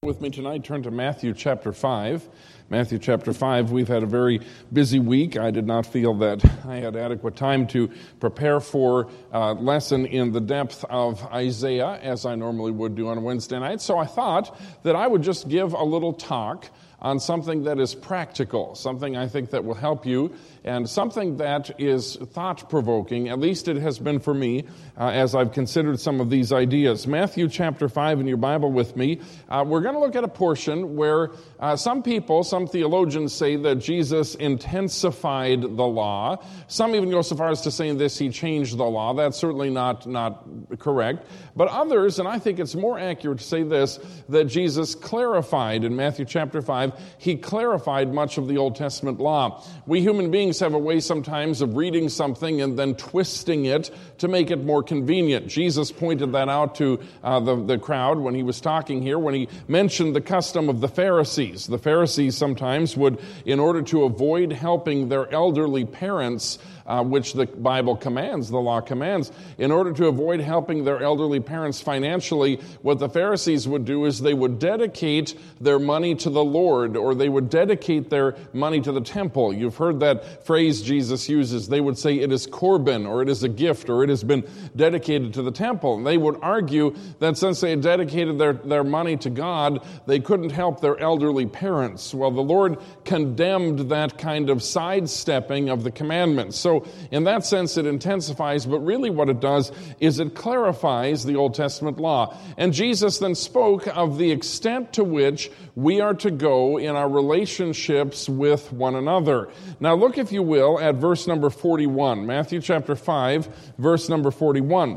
With me tonight, turn to Matthew chapter 5. Matthew chapter 5, we've had a very busy week. I did not feel that I had adequate time to prepare for a lesson in the depth of Isaiah, as I normally would do on a Wednesday night. So I thought that I would just give a little talk on something that is practical, something I think that will help you, and something that is thought-provoking. At least it has been for me as I've considered some of these ideas. Matthew chapter 5 in your Bible with me. We're going to look at a portion where some theologians say that Jesus intensified the law. Some even go so far as to say this, he changed the law. That's certainly not correct. But others, and I think it's more accurate to say this, that Jesus clarified in Matthew chapter 5, he clarified much of the Old Testament law. We human beings have a way sometimes of reading something and then twisting it to make it more convenient. Jesus pointed that out to the crowd when he was talking here, when he mentioned the custom of the Pharisees. The Pharisees sometimes would, in order to avoid helping their elderly parents, which the Bible commands, the law commands, in order to avoid helping their elderly parents financially, what the Pharisees would do is they would dedicate their money to the Lord, or they would dedicate their money to the temple. You've heard that phrase Jesus uses. They would say it is Corban, or it is a gift, or it has been dedicated to the temple. And they would argue that since they had dedicated their money to God, they couldn't help their elderly parents. Well, the Lord condemned that kind of sidestepping of the commandments. So in that sense, it intensifies, but really what it does is it clarifies the Old Testament law. And Jesus then spoke of the extent to which we are to go in our relationships with one another. Now look, if you will, at verse number 41. Matthew chapter 5, verse number 41.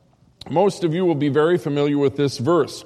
Most of you will be very familiar with this verse.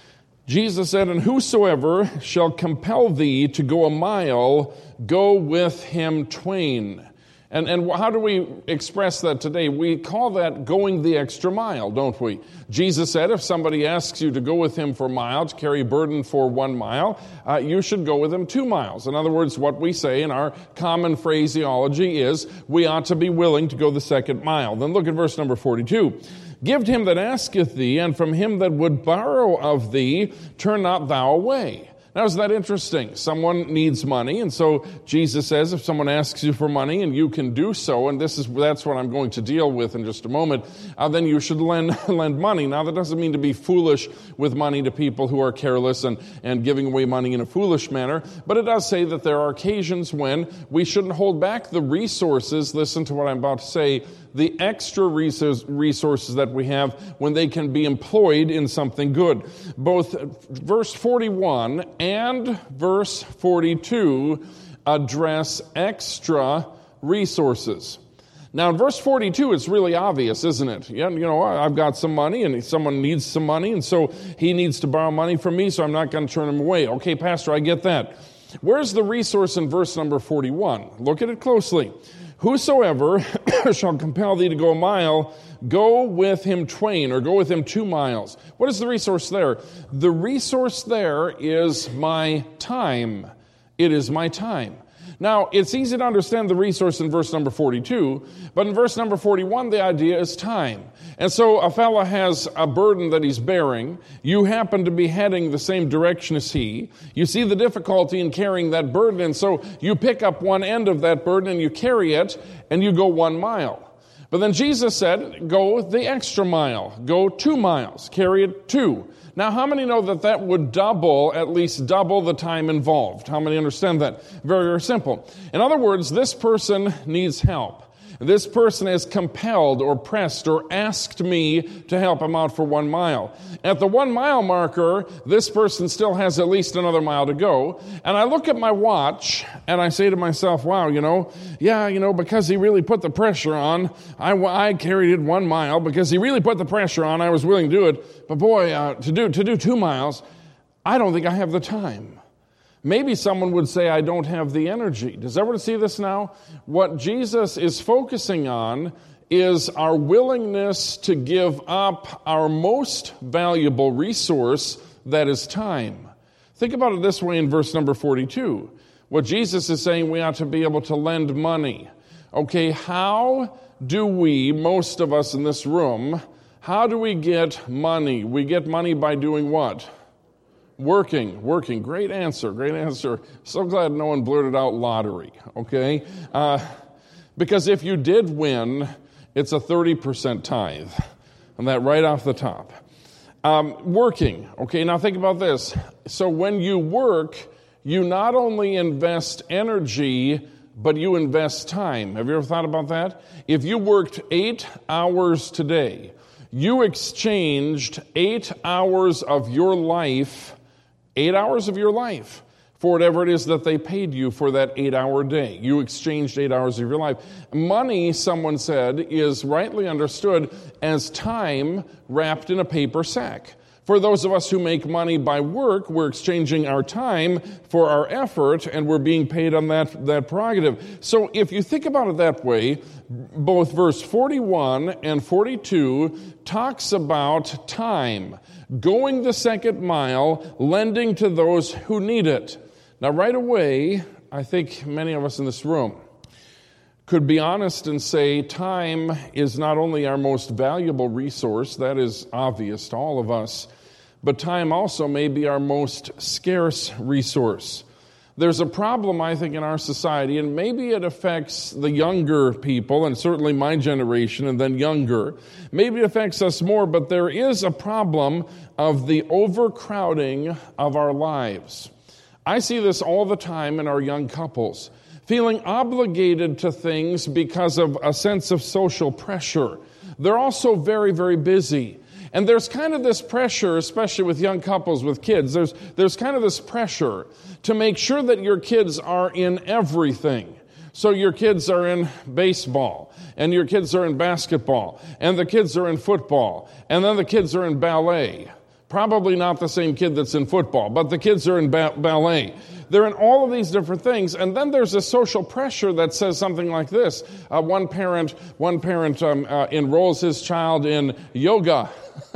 Jesus said, "And whosoever shall compel thee to go a mile, go with him twain." And how do we express that today? We call that going the extra mile, don't we? Jesus said if somebody asks you to go with him for a mile, to carry a burden for 1 mile, you should go with him 2 miles. In other words, what we say in our common phraseology is we ought to be willing to go the second mile. Then look at verse number 42. "Give to him that asketh thee, and from him that would borrow of thee, turn not thou away." Now, isn't that interesting? Someone needs money, and so Jesus says if someone asks you for money and you can do so, and that's what I'm going to deal with in just a moment, then you should lend money. Now, that doesn't mean to be foolish with money to people who are careless and giving away money in a foolish manner, but it does say that there are occasions when we shouldn't hold back the resources, listen to what I'm about to say, the extra resources that we have when they can be employed in something good. Both verse 41 and verse 42 address extra resources. Now, in verse 42, it's really obvious, isn't it? Yeah, I've got some money, and someone needs some money, and so he needs to borrow money from me, so I'm not going to turn him away. Okay, Pastor, I get that. Where's the resource in verse number 41? Look at it closely. "Whosoever shall compel thee to go a mile, go with him twain," or go with him 2 miles. What is the resource there? The resource there is my time. It is my time. Now, it's easy to understand the resource in verse number 42, but in verse number 41, the idea is time. And so a fella has a burden that he's bearing. You happen to be heading the same direction as he. You see the difficulty in carrying that burden, and so you pick up one end of that burden and you carry it, and you go 1 mile. But then Jesus said, go the extra mile. Go 2 miles. Carry it 2. Now, how many know that would at least double the time involved? How many understand that? Very, very simple. In other words, this person needs help. This person is compelled or pressed or asked me to help him out for 1 mile. At the 1 mile marker, this person still has at least another mile to go. And I look at my watch and I say to myself, wow, because he really put the pressure on, I carried it 1 mile. Because he really put the pressure on, I was willing to do it. But boy, to do 2 miles, I don't think I have the time. Maybe someone would say, I don't have the energy. Does everyone see this now? What Jesus is focusing on is our willingness to give up our most valuable resource, that is time. Think about it this way in verse number 42. What Jesus is saying, we ought to be able to lend money. Okay, how do we, most of us in this room, how do we get money? We get money by doing what? Working. Great answer. So glad no one blurted out lottery, okay? Because if you did win, it's a 30% tithe. And that right off the top. Working. Okay, now think about this. So when you work, you not only invest energy, but you invest time. Have you ever thought about that? If you worked 8 hours today, you exchanged 8 hours of your life, 8 hours of your life, for whatever it is that they paid you for that 8-hour day. You exchanged 8 hours of your life. Money, someone said, is rightly understood as time wrapped in a paper sack. For those of us who make money by work, we're exchanging our time for our effort, and we're being paid on that prerogative. So if you think about it that way, both verse 41 and 42 talks about time, going the second mile, lending to those who need it. Now, right away, I think many of us in this room could be honest and say time is not only our most valuable resource, that is obvious to all of us, but time also may be our most scarce resource. There's a problem, I think, in our society, and maybe it affects the younger people, and certainly my generation, and then younger. Maybe it affects us more, but there is a problem of the overcrowding of our lives. I see this all the time in our young couples, feeling obligated to things because of a sense of social pressure. They're also very, very busy. And there's kind of this pressure, especially with young couples with kids, there's kind of this pressure to make sure that your kids are in everything. So your kids are in baseball, and your kids are in basketball, and the kids are in football, and then the kids are in ballet. Probably not the same kid that's in football, but the kids are in ballet. They're in all of these different things, and then there's a social pressure that says something like this. One parent enrolls his child in yoga,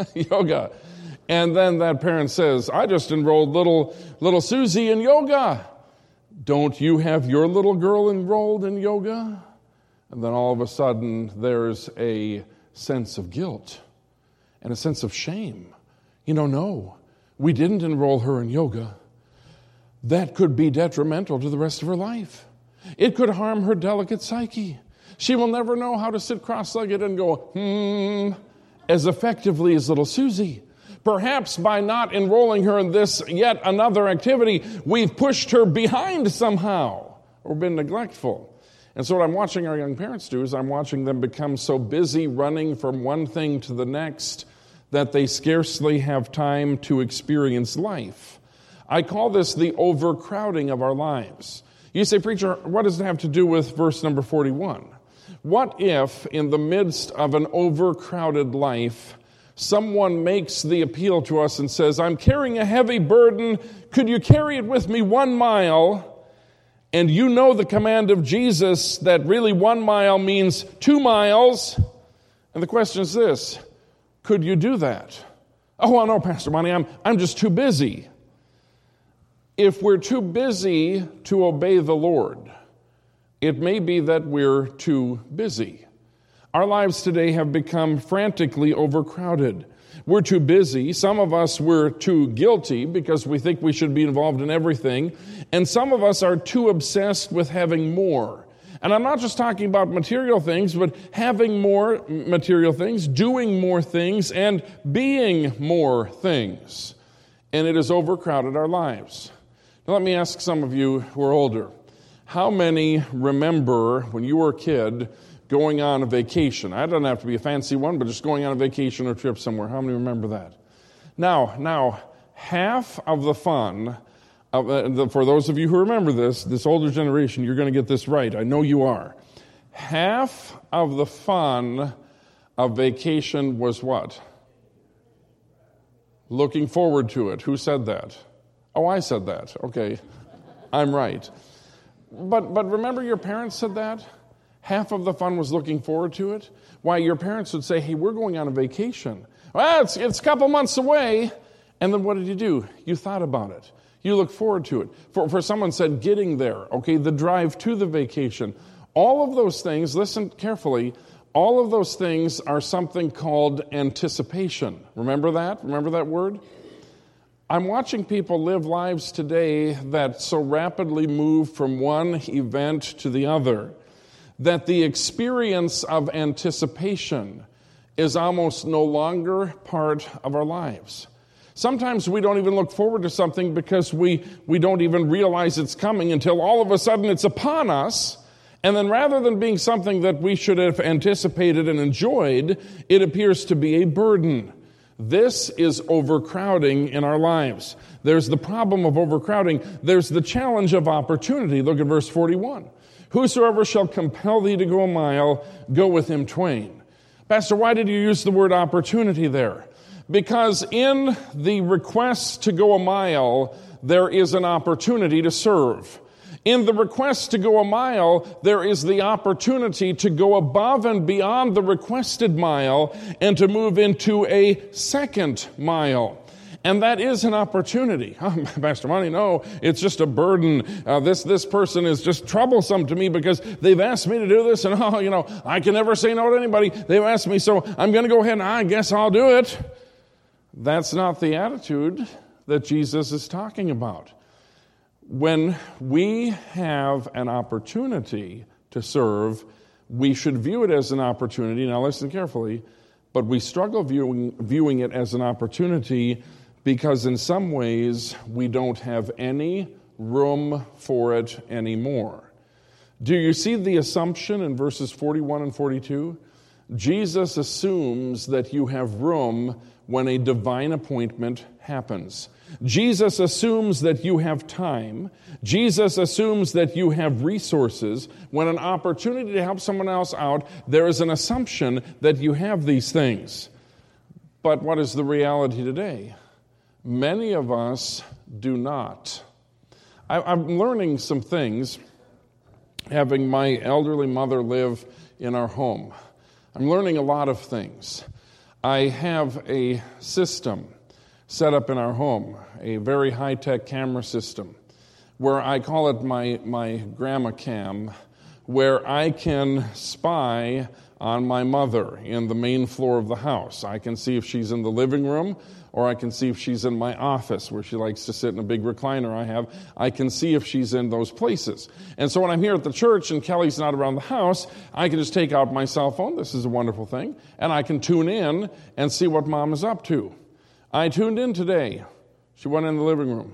and then that parent says, "I just enrolled little Susie in yoga. Don't you have your little girl enrolled in yoga?" And then all of a sudden, there's a sense of guilt and a sense of shame. No, we didn't enroll her in yoga. That could be detrimental to the rest of her life. It could harm her delicate psyche. She will never know how to sit cross-legged and go, as effectively as little Susie. Perhaps by not enrolling her in this yet another activity, we've pushed her behind somehow or been neglectful. And so what I'm watching our young parents do is I'm watching them become so busy running from one thing to the next that they scarcely have time to experience life. I call this the overcrowding of our lives. You say, "Preacher, what does it have to do with verse number 41? What if, in the midst of an overcrowded life, someone makes the appeal to us and says, 'I'm carrying a heavy burden. Could you carry it with me 1 mile?' And you know the command of Jesus that really 1 mile means 2 miles. And the question is this: could you do that? "Oh, well, no, Pastor Monty, I'm just too busy." If we're too busy to obey the Lord, it may be that we're too busy. Our lives today have become frantically overcrowded. We're too busy. Some of us were too guilty because we think we should be involved in everything. And some of us are too obsessed with having more. And I'm not just talking about material things, but having more material things, doing more things, and being more things. And it has overcrowded our lives. Now let me ask some of you who are older. How many remember when you were a kid going on a vacation? It doesn't have to be a fancy one, but just going on a vacation or trip somewhere. How many remember that? Now, half of the fun, for those of you who remember this older generation, you're going to get this right. I know you are. Half of the fun of vacation was what? Looking forward to it. Who said that? Oh, I said that. Okay, I'm right. But remember your parents said that? Half of the fun was looking forward to it? Why, your parents would say, "Hey, we're going on a vacation." Well, it's a couple months away. And then what did you do? You thought about it. You look forward to it. For someone said getting there, okay, the drive to the vacation. All of those things, listen carefully, all of those things are something called anticipation. Remember that? Remember that word? I'm watching people live lives today that so rapidly move from one event to the other that the experience of anticipation is almost no longer part of our lives. Sometimes we don't even look forward to something because we don't even realize it's coming until all of a sudden it's upon us. And then rather than being something that we should have anticipated and enjoyed, it appears to be a burden. This is overcrowding in our lives. There's the problem of overcrowding. There's the challenge of opportunity. Look at verse 41. Whosoever shall compel thee to go a mile, go with him twain. Pastor, why did you use the word opportunity there? Because in the request to go a mile, there is an opportunity to serve. In the request to go a mile, there is the opportunity to go above and beyond the requested mile and to move into a second mile. And that is an opportunity. Oh, Pastor Monty, no, it's just a burden. This person is just troublesome to me because they've asked me to do this, and I can never say no to anybody. They've asked me, so I'm going to go ahead and I guess I'll do it. That's not the attitude that Jesus is talking about. When we have an opportunity to serve, we should view it as an opportunity. Now listen carefully, but we struggle viewing it as an opportunity because in some ways we don't have any room for it anymore. Do you see the assumption in verses 41 and 42? Jesus assumes that you have room when a divine appointment happens. Jesus assumes that you have time. Jesus assumes that you have resources. When an opportunity to help someone else out, there is an assumption that you have these things. But what is the reality today? Many of us do not. I'm learning some things, having my elderly mother live in our home. I'm learning a lot of things. I have a system set up in our home, a very high-tech camera system, where I call it my grandma cam, where I can spy on my mother in the main floor of the house. I can see if she's in the living room, or I can see if she's in my office where she likes to sit in a big recliner I have. I can see if she's in those places. And so when I'm here at the church and Kelly's not around the house, I can just take out my cell phone. This is a wonderful thing. And I can tune in and see what Mom is up to. I tuned in today. She went in the living room.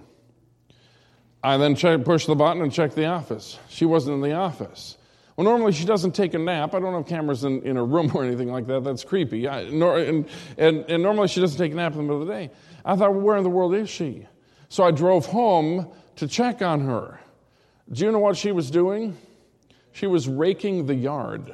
I then pushed the button and checked the office. She wasn't in the office. Well, normally she doesn't take a nap. I don't have cameras in her room or anything like that. That's creepy. And normally she doesn't take a nap in the middle of the day. I thought, well, where in the world is she? So I drove home to check on her. Do you know what she was doing? She was raking the yard.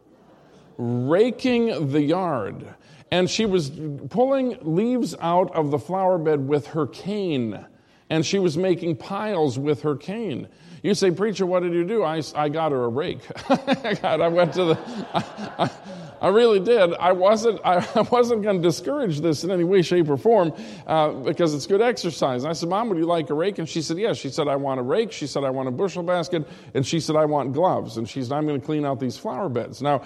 Raking the yard. And she was pulling leaves out of the flower bed with her cane. And she was making piles with her cane. You say, preacher, what did you do? I got her a rake. I went to the... I really did. I wasn't going to discourage this in any way, shape, or form because it's good exercise. And I said, Mom, would you like a rake? And she said, yes. She said, I want a rake. She said, I want a bushel basket. And she said, I want gloves. And she said, I'm going to clean out these flower beds. Now,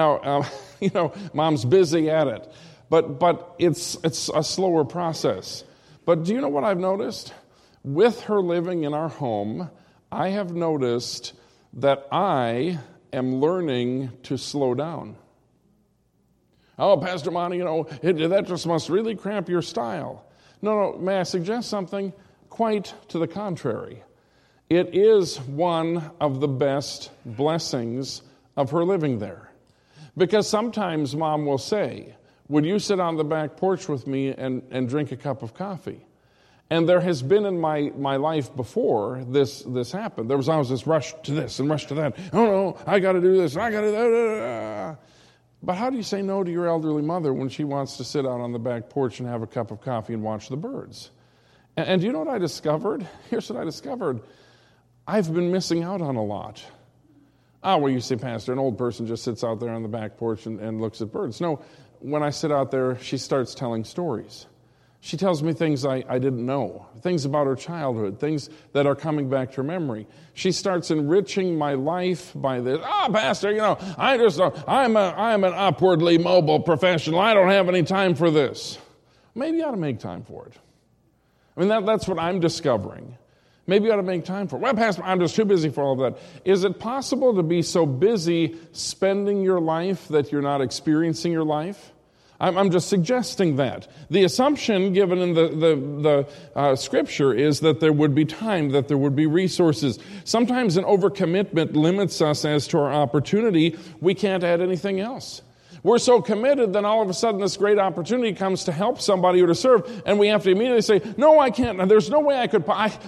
Mom's busy at it. But it's a slower process. But do you know what I've noticed? With her living in our home, I have noticed that I am learning to slow down. Oh, Pastor Monty, that just must really cramp your style. No, may I suggest something? Quite to the contrary. It is one of the best blessings of her living there. Because sometimes Mom will say, would you sit on the back porch with me and drink a cup of coffee? And there has been in my life before this happened. There was always this rush to this and rush to that. Oh, no, I got to do this and I got to do that. But how do you say no to your elderly mother when she wants to sit out on the back porch and have a cup of coffee and watch the birds? And do you know what I discovered? Here's what I discovered. I've been missing out on a lot. Well, you say, Pastor, an old person just sits out there on the back porch and looks at birds. No, when I sit out there, she starts telling stories. She tells me things I didn't know, things about her childhood, things that are coming back to her memory. She starts enriching my life by this. Pastor, I'm an upwardly mobile professional. I don't have any time for this. Maybe you ought to make time for it. I mean, that's what I'm discovering. Maybe you ought to make time for it. Well, Pastor, I'm just too busy for all of that. Is it possible to be so busy spending your life that you're not experiencing your life? I'm just suggesting that. The assumption given in the Scripture is that there would be time, that there would be resources. Sometimes an overcommitment limits us as to our opportunity. We can't add anything else. We're so committed, then all of a sudden this great opportunity comes to help somebody or to serve, and we have to immediately say, no, I can't. There's no way I could.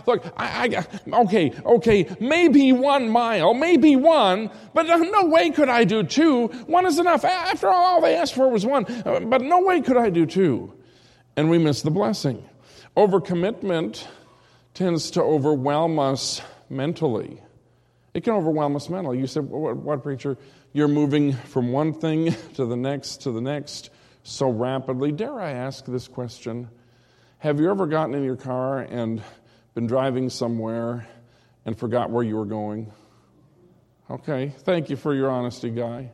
Okay, maybe 1 mile, maybe one, but no way could I do 2. 1 is enough. After all they asked for was 1, but no way could I do 2. And we miss the blessing. Overcommitment tends to overwhelm us mentally. It can overwhelm us mentally. You said, what preacher? You're moving from one thing to the next so rapidly. Dare I ask this question? Have you ever gotten in your car and been driving somewhere and forgot where you were going? Okay, thank you for your honesty, Guy.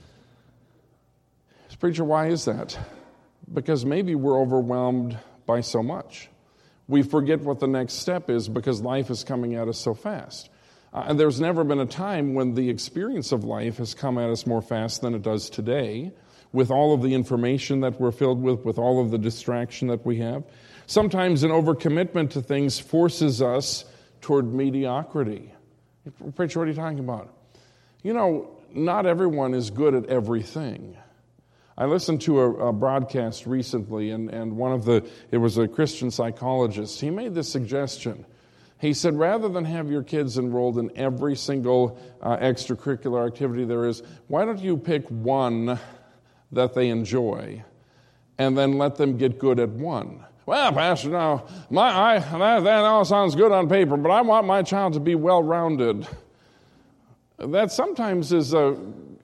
Preacher, why is that? Because maybe we're overwhelmed by so much. We forget what the next step is because life is coming at us so fast. And there's never been a time when the experience of life has come at us more fast than it does today, with all of the information that we're filled with all of the distraction that we have. Sometimes an overcommitment to things forces us toward mediocrity. Preacher, what are you talking about? You know, not everyone is good at everything. I listened to a broadcast recently, and it was a Christian psychologist. He made this suggestion. He said, rather than have your kids enrolled in every single extracurricular activity there is, why don't you pick one that they enjoy and then let them get good at one? Well, Pastor, no, that all sounds good on paper, but I want my child to be well-rounded. That sometimes is a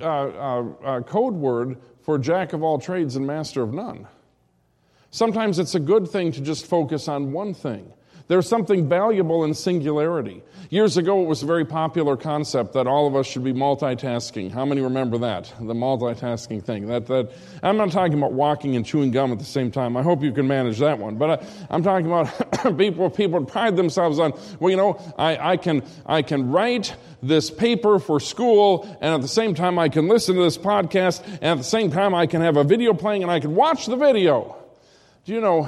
code word for jack of all trades and master of none. Sometimes it's a good thing to just focus on one thing. There's something valuable in singularity. Years ago, it was a very popular concept that all of us should be multitasking. How many remember that? The multitasking thing. That I'm not talking about walking and chewing gum at the same time. I hope you can manage that one. But I'm talking about people pride themselves on, well, you know, I can write this paper for school, and at the same time I can listen to this podcast, and at the same time I can have a video playing and I can watch the video. Do you know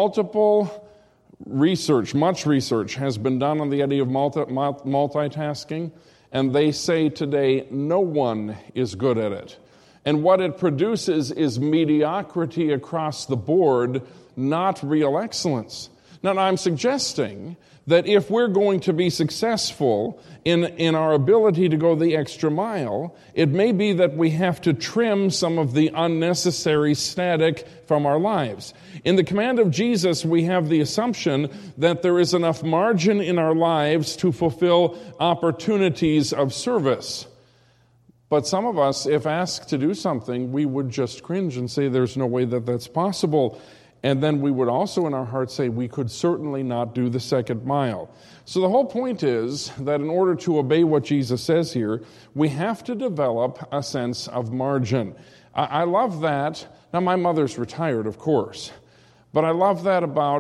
much research has been done on the idea of multitasking, and they say today no one is good at it. And what it produces is mediocrity across the board, not real excellence. Now, I'm suggesting that if we're going to be successful in our ability to go the extra mile, it may be that we have to trim some of the unnecessary static from our lives. In the command of Jesus, we have the assumption that there is enough margin in our lives to fulfill opportunities of service. But some of us, if asked to do something, we would just cringe and say there's no way that that's possible. And then we would also in our heart say we could certainly not do the second mile. So the whole point is that in order to obey what Jesus says here, we have to develop a sense of margin. I love that. Now, my mother's retired, of course, but I love that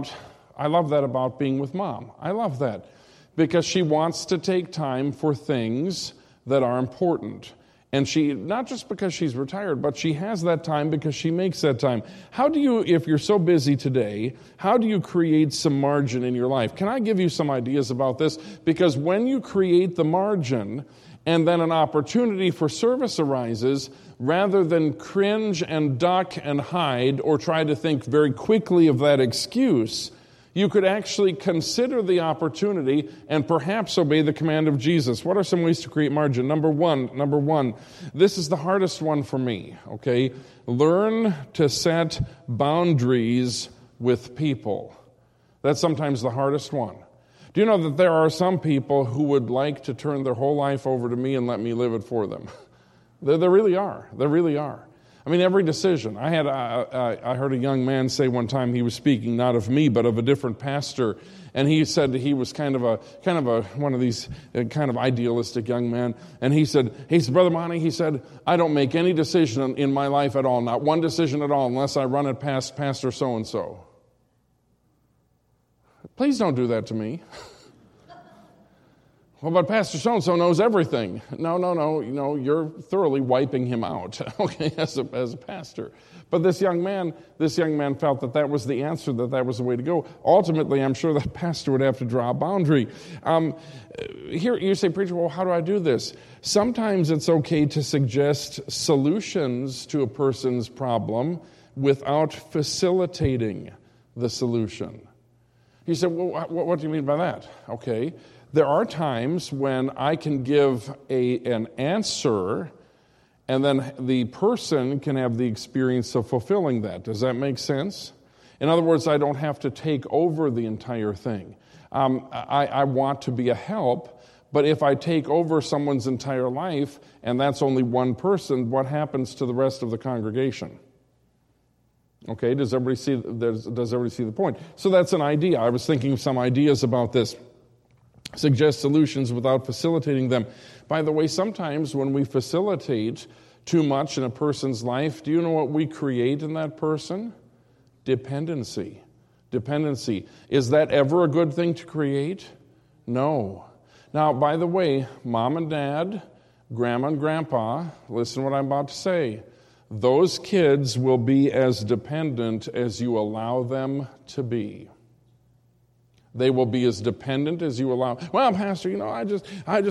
about being with Mom. I love that because she wants to take time for things that are important. And she, not just because she's retired, but she has that time because she makes that time. How do you, if you're so busy today, how do you create some margin in your life? Can I give you some ideas about this? Because when you create the margin and then an opportunity for service arises, rather than cringe and duck and hide or try to think very quickly of that excuse, you could actually consider the opportunity and perhaps obey the command of Jesus. What are some ways to create margin? Number one, this is the hardest one for me, okay? Learn to set boundaries with people. That's sometimes the hardest one. Do you know that there are some people who would like to turn their whole life over to me and let me live it for them? There really are. There really are. I mean, every decision. I heard a young man say one time, he was speaking not of me, but of a different pastor, and he said he was kind of one of these kind of idealistic young men, and he said, Brother Monty, he said, I don't make any decision in my life at all, not one decision at all, unless I run it past Pastor so-and-so. Please don't do that to me. Well, but Pastor so-and-so knows everything. No, you're thoroughly wiping him out, okay, as a pastor. But this young man felt that was the answer, that was the way to go. Ultimately, I'm sure that pastor would have to draw a boundary. Here you say, preacher, well, how do I do this? Sometimes it's okay to suggest solutions to a person's problem without facilitating the solution. He said, well, what do you mean by that? Okay. There are times when I can give an answer, and then the person can have the experience of fulfilling that. Does that make sense? In other words, I don't have to take over the entire thing. I want to be a help, but if I take over someone's entire life, and that's only one person, what happens to the rest of the congregation? Okay, does everybody see the point? So that's an idea. I was thinking of some ideas about this. Suggest solutions without facilitating them. By the way, sometimes when we facilitate too much in a person's life, do you know what we create in that person? Dependency. Dependency. Is that ever a good thing to create? No. Now, by the way, mom and dad, grandma and grandpa, listen to what I'm about to say. Those kids will be as dependent as you allow them to be. They will be as dependent as you allow. Well, Pastor, I just,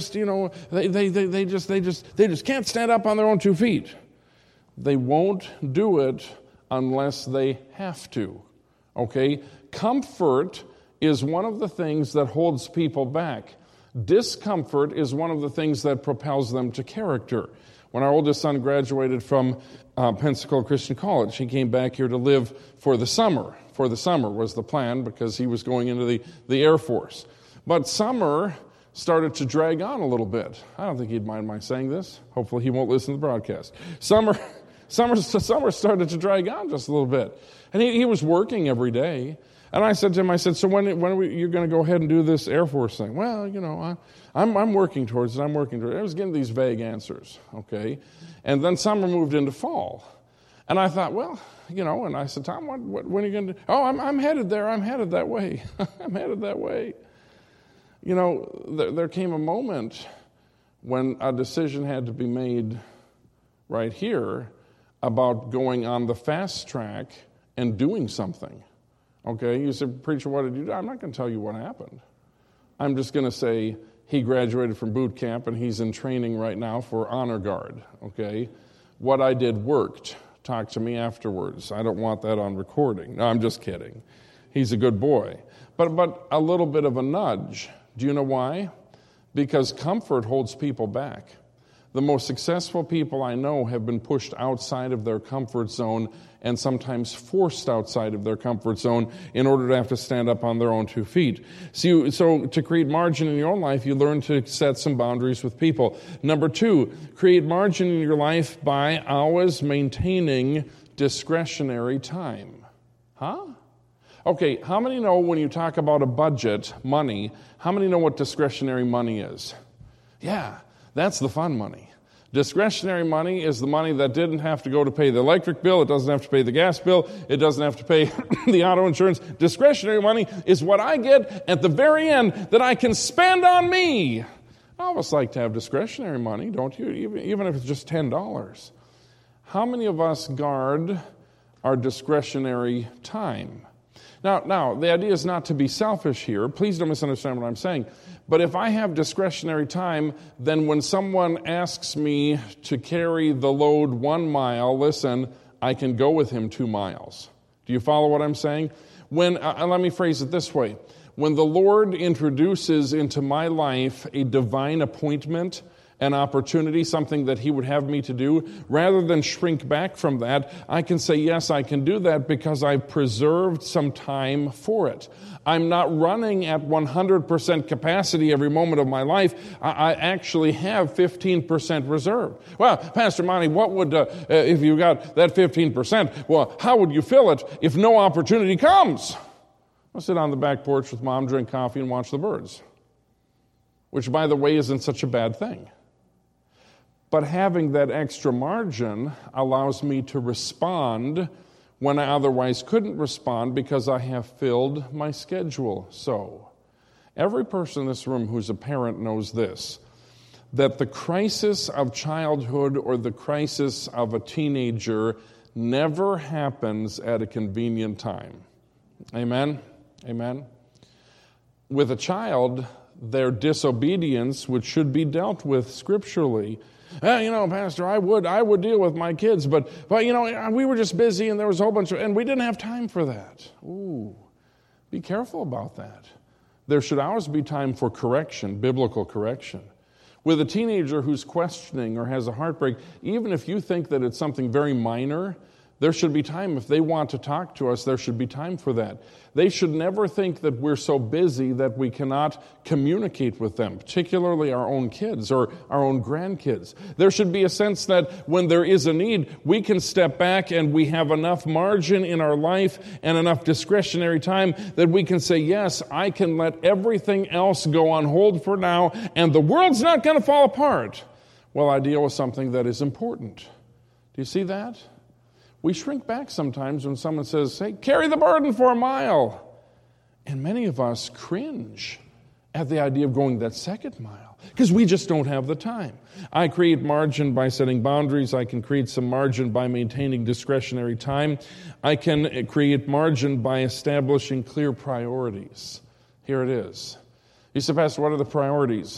they just can't stand up on their own 2 feet. They won't do it unless they have to. Okay? Comfort is one of the things that holds people back. Discomfort is one of the things that propels them to character. When our oldest son graduated from Pensacola Christian College, he came back here to live for the summer. For the summer was the plan because he was going into the Air Force. But summer started to drag on a little bit. I don't think he'd mind my saying this. Hopefully he won't listen to the broadcast. Summer started to drag on just a little bit. And he was working every day. And I said to him, so when are you going to go ahead and do this Air Force thing? Well, I'm working towards it. I was getting these vague answers, okay? And then summer moved into fall. And I thought, well, and I said, Tom, when are you going to do? Oh, I'm headed there. I'm headed that way. I'm headed that way. There came a moment when a decision had to be made right here about going on the fast track and doing something. Okay, you said, preacher, what did you do? I'm not going to tell you what happened. I'm just going to say he graduated from boot camp and he's in training right now for honor guard. Okay, what I did worked. Talk to me afterwards. I don't want that on recording. No, I'm just kidding. He's a good boy. But a little bit of a nudge. Do you know why? Because comfort holds people back. The most successful people I know have been pushed outside of their comfort zone and sometimes forced outside of their comfort zone in order to have to stand up on their own 2 feet. So to create margin in your own life, you learn to set some boundaries with people. Number 2, create margin in your life by always maintaining discretionary time. Huh? Okay, how many know when you talk about a budget, money, how many know what discretionary money is? Yeah, that's the fun money. Discretionary money is the money that didn't have to go to pay the electric bill. It doesn't have to pay the gas bill. It doesn't have to pay the auto insurance. Discretionary money is what I get at the very end that I can spend on me. I always like to have discretionary money, don't you? Even if it's just $10. How many of us guard our discretionary time? Now, the idea is not to be selfish here. Please don't misunderstand what I'm saying. But if I have discretionary time, then when someone asks me to carry the load 1 mile, listen, I can go with him 2 miles. Do you follow what I'm saying? Let me phrase it this way. When the Lord introduces into my life a divine appointment, an opportunity, something that he would have me to do, rather than shrink back from that, I can say, yes, I can do that because I've preserved some time for it. I'm not running at 100% capacity every moment of my life. I actually have 15% reserved. Well, Pastor Monty, what would, if you got that 15%, well, how would you fill it if no opportunity comes? I'll sit on the back porch with Mom, drink coffee, and watch the birds. Which, by the way, isn't such a bad thing. But having that extra margin allows me to respond when I otherwise couldn't respond because I have filled my schedule so. Every person in this room who's a parent knows this, that the crisis of childhood or the crisis of a teenager never happens at a convenient time. Amen? Amen? With a child, their disobedience, which should be dealt with scripturally. Pastor, I would deal with my kids, but we were just busy and there was a whole bunch of, and we didn't have time for that. Ooh, be careful about that. There should always be time for correction, biblical correction. With a teenager who's questioning or has a heartbreak, even if you think that it's something very minor, there should be time. If they want to talk to us, there should be time for that. They should never think that we're so busy that we cannot communicate with them, particularly our own kids or our own grandkids. There should be a sense that when there is a need, we can step back and we have enough margin in our life and enough discretionary time that we can say, yes, I can let everything else go on hold for now, and the world's not going to fall apart while I deal with something that is important. Do you see that? We shrink back sometimes when someone says, hey, carry the burden for a mile. And many of us cringe at the idea of going that second mile because we just don't have the time. I create margin by setting boundaries. I can create some margin by maintaining discretionary time. I can create margin by establishing clear priorities. Here it is. You say, Pastor, what are the priorities?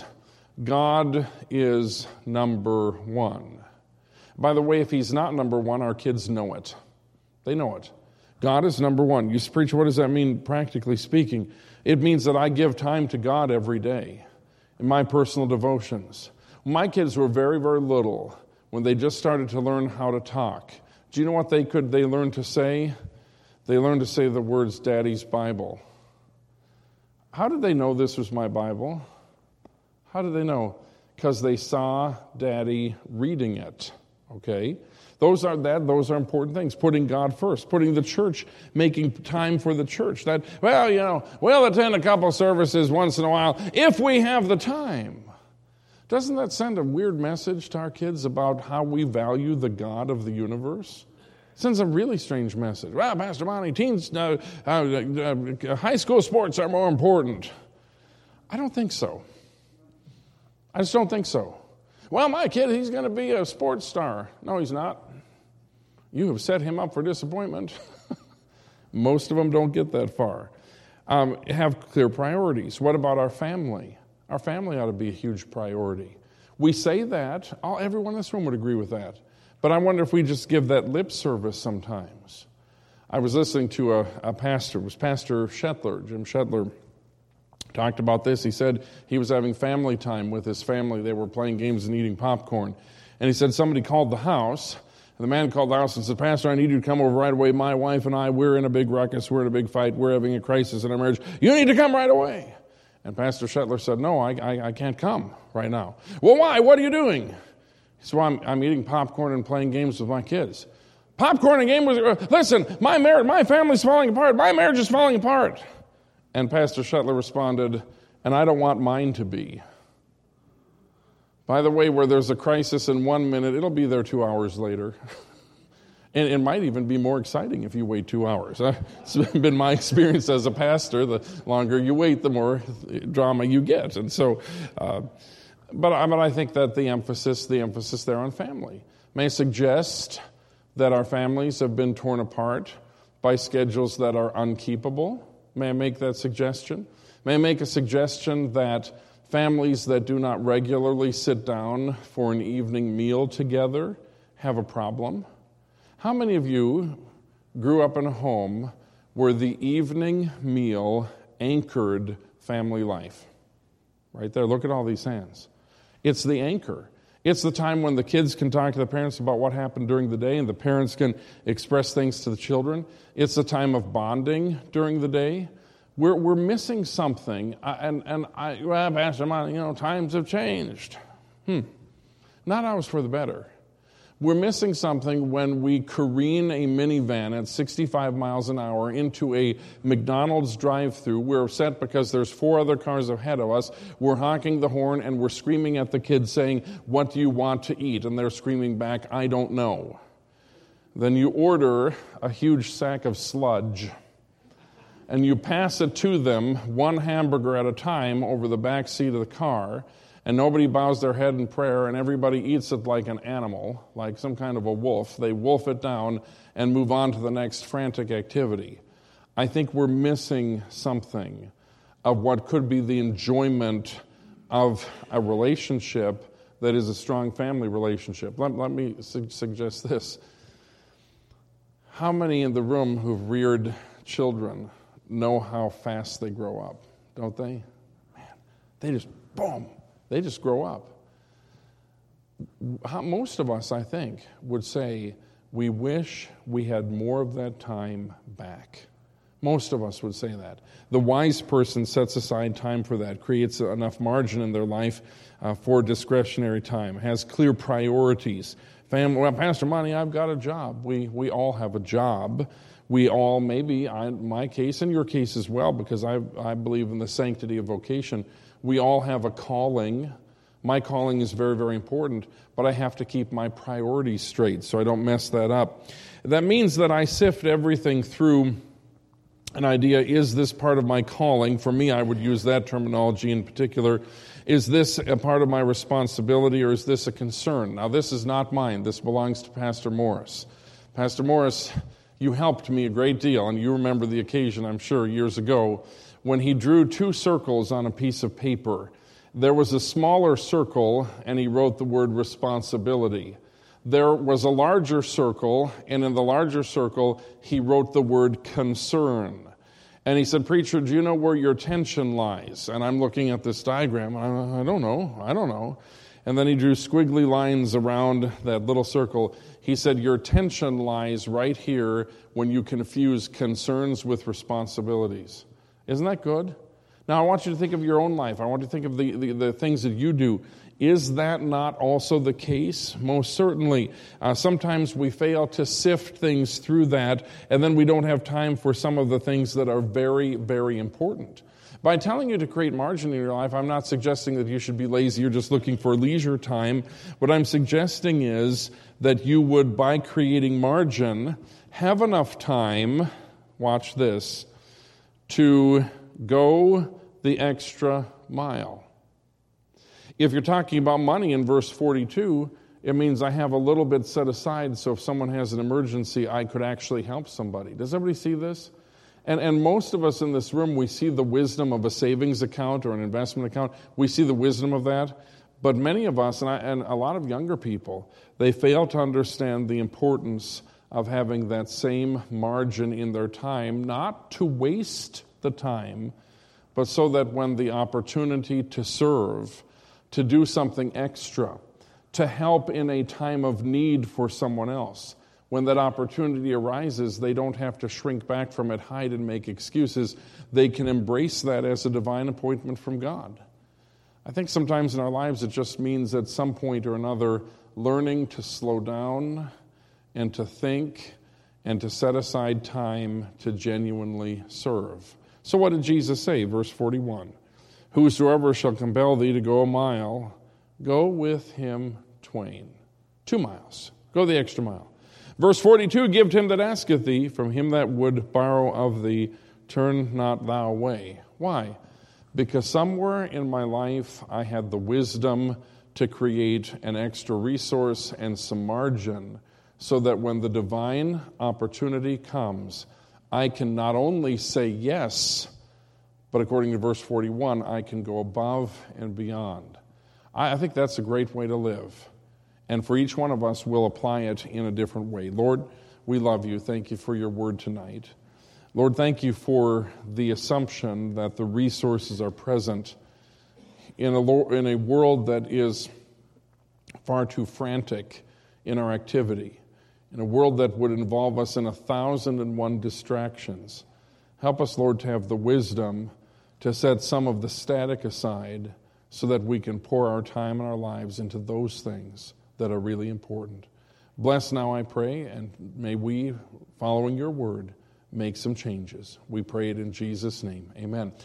God is number one. By the way, if he's not number one, our kids know it. They know it. God is number one. You preach, what does that mean practically speaking? It means that I give time to God every day in my personal devotions. My kids were very, very little when they just started to learn how to talk. Do you know what they learned to say? They learned to say the words, Daddy's Bible. How did they know this was my Bible? How did they know? Because they saw Daddy reading it. Okay? Those are important things. Putting God first, putting the church, making time for the church. We'll attend a couple services once in a while if we have the time. Doesn't that send a weird message to our kids about how we value the God of the universe? It sends a really strange message. Well, Pastor Monty, high school sports are more important. I don't think so. I just don't think so. Well, my kid, he's going to be a sports star. No, he's not. You have set him up for disappointment. Most of them don't get that far. Have clear priorities. What about our family? Our family ought to be a huge priority. We say that. Everyone in this room would agree with that. But I wonder if we just give that lip service sometimes. I was listening to a pastor. It was Pastor Shetler, Jim Shetler. Talked about this. He said he was having family time with his family. They were playing games and eating popcorn. And he said somebody called the house. And the man called the house and said, Pastor, I need you to come over right away. My wife and I, we're in a big ruckus. We're in a big fight. We're having a crisis in our marriage. You need to come right away. And Pastor Shetler said, no, I can't come right now. Well, why? What are you doing? He said, well, I'm eating popcorn and playing games with my kids. Popcorn and games? Listen, my family's falling apart. My marriage is falling apart. And Pastor Shetler responded, and I don't want mine to be. By the way, where there's a crisis in 1 minute, it'll be there 2 hours later. And it might even be more exciting if you wait 2 hours. It's been my experience as a pastor. The longer you wait, the more drama you get. And so, but I think that the emphasis there on family. May I suggest that our families have been torn apart by schedules that are unkeepable? May I make that suggestion? May I make a suggestion that families that do not regularly sit down for an evening meal together have a problem? How many of you grew up in a home where the evening meal anchored family life? Right there, look at all these hands. It's the anchor. It's the time when the kids can talk to the parents about what happened during the day and the parents can express things to the children. It's the time of bonding during the day. We're missing something. Pastor, times have changed. Not always for the better. We're missing something when we careen a minivan at 65 miles an hour into a McDonald's drive-thru. We're upset because there's 4 other cars ahead of us. We're honking the horn and we're screaming at the kids saying, what do you want to eat? And they're screaming back, I don't know. then you order a huge sack of sludge, and you pass it to them, one hamburger at a time, over the back seat of the car, and nobody bows their head in prayer, and everybody eats it like an animal, like some kind of a wolf. They wolf it down and move on to the next frantic activity. I think we're missing something of what could be the enjoyment of a relationship that is a strong family relationship. Let me suggest this. How many in the room who've reared children know how fast they grow up, don't they? Man, they just grow up. Most of us, I think, would say we wish we had more of that time back. Most of us would say that. The wise person sets aside time for that, creates enough margin in their life for discretionary time, has clear priorities. Family, well, Pastor Monty, I've got a job. We all have a job. We all, maybe, in my case, and your case as well, because I believe in the sanctity of vocation, we all have a calling. My calling is very, very important, but I have to keep my priorities straight so I don't mess that up. That means that I sift everything through an idea, is this part of my calling? For me, I would use that terminology in particular. Is this a part of my responsibility, or is this a concern? Now, this is not mine. This belongs to Pastor Morris. Pastor Morris, you helped me a great deal, and you remember the occasion, I'm sure, years ago, when he drew 2 circles on a piece of paper. There was a smaller circle, and he wrote the word responsibility. There was a larger circle, and in the larger circle, he wrote the word concern. And he said, "Preacher, do you know where your tension lies?" And I'm looking at this diagram, and I don't know. And then he drew squiggly lines around that little circle. He said, "Your tension lies right here when you confuse concerns with responsibilities." Isn't that good? Now, I want you to think of your own life. I want you to think of the things that you do. Is that not also the case? Most certainly. Sometimes we fail to sift things through that, and then we don't have time for some of the things that are very, very important. By telling you to create margin in your life, I'm not suggesting that you should be lazy or just looking for leisure time. What I'm suggesting is that you would, by creating margin, have enough time, watch this, to go the extra mile. If you're talking about money in verse 42, it means I have a little bit set aside so if someone has an emergency, I could actually help somebody. Does everybody see this? And most of us in this room, we see the wisdom of a savings account or an investment account. We see the wisdom of that. But many of us, and a lot of younger people, they fail to understand the importance of having that same margin in their time, not to waste the time, but so that when the opportunity to serve, to do something extra, to help in a time of need for someone else, when that opportunity arises, they don't have to shrink back from it, hide and make excuses. They can embrace that as a divine appointment from God. I think sometimes in our lives it just means at some point or another learning to slow down and to think and to set aside time to genuinely serve. So what did Jesus say? Verse 41. "Whosoever shall compel thee to go a mile, go with him twain." 2 miles. Go the extra mile. Verse 42, "Give to him that asketh thee, from him that would borrow of thee, turn not thou away." Why? Because somewhere in my life I had the wisdom to create an extra resource and some margin so that when the divine opportunity comes, I can not only say yes, but according to verse 41, I can go above and beyond. I think that's a great way to live. And for each one of us, we'll apply it in a different way. Lord, we love you. Thank you for your word tonight. Lord, thank you for the assumption that the resources are present in a world that is far too frantic in our activity, in a world that would involve us in 1,001 distractions. Help us, Lord, to have the wisdom to set some of the static aside so that we can pour our time and our lives into those things that are really important. Bless now, I pray, and may we, following your word, make some changes. We pray it in Jesus' name. Amen.